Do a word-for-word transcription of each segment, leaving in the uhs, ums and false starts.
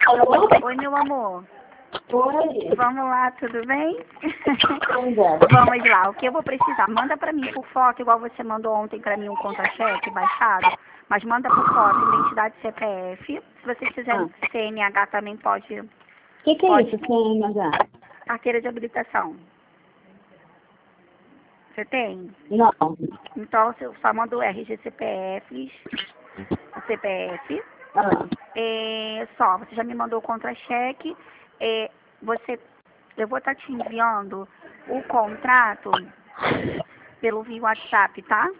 Alô? Oi, meu amor. Oi. Vamos lá, tudo bem? Ainda. Vamos lá, o que eu vou precisar? Manda pra mim por foto, igual você mandou ontem pra mim um contra-cheque baixado, mas manda por foto, identidade C P F. Se vocês quiserem Ah. C N H também pode, O que, que é Pode. isso, C N H? carteira de habilitação. Você tem? Não. Então, eu só mando o R G C P Fs, o C P F. Ah. É, só, você já me mandou o contra-cheque. É, você, eu vou estar te enviando o contrato pelo via WhatsApp, tá?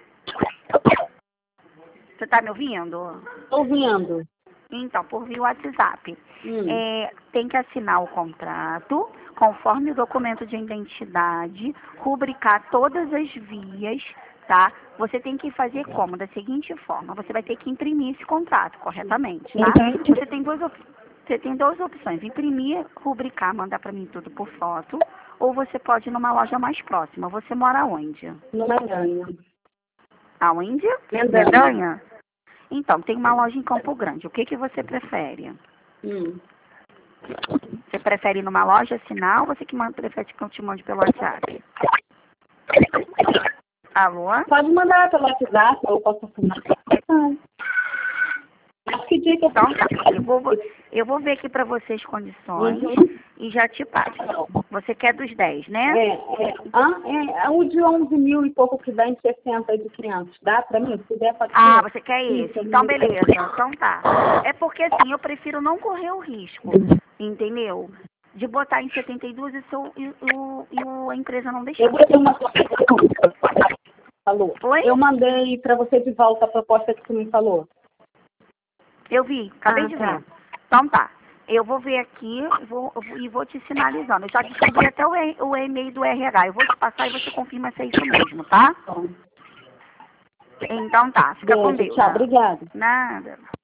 Você tá me ouvindo? Estou ouvindo. Então, por via WhatsApp. Hum. É, tem que assinar o contrato, conforme o documento de identidade, rubricar todas as vias, tá? Você tem que fazer como? Da seguinte forma, você vai ter que imprimir esse contrato corretamente, tá? Uhum. Você tem duas, op- você tem duas opções, imprimir, rubricar, mandar para mim tudo por foto, ou você pode ir numa loja mais próxima. Você mora onde? No Maranhão. Aonde? Mendanha. Mendanha? Então, tem uma loja em Campo Grande. O que que você prefere? Hum. Você prefere ir numa loja assinar ou você que manda, prefere que eu te mande pelo WhatsApp? Alô? Pode mandar pelo WhatsApp, eu posso assinar. Ah. Que dia que eu Então tá. Eu vou, eu vou ver aqui pra você as condições Uhum. e já te passo. Você quer dos dez, né? É, é, ah, é, é o de onze mil e pouco que dá em sessenta de quinhentos. Dá pra mim? Se der, pode Ah, ser. você quer esse? Isso, Então eu- beleza. Então tá. É porque assim, eu prefiro não correr o risco, entendeu? De botar em setenta e dois e, seu, e, o, e o, a empresa não deixar. Eu botei uma falou. Oi? Eu mandei pra você de volta a proposta que você me falou. Eu vi, acabei Ah, de tá. ver. Então tá. Eu vou ver aqui vou, eu vou- e vou te sinalizando. Eu já descobri até o, e- o e-mail do R H. Eu vou te passar e você confirma se é isso mesmo, tá? Bom, Então tá. Fica com beijo, Deus. tchau, obrigada. Nada.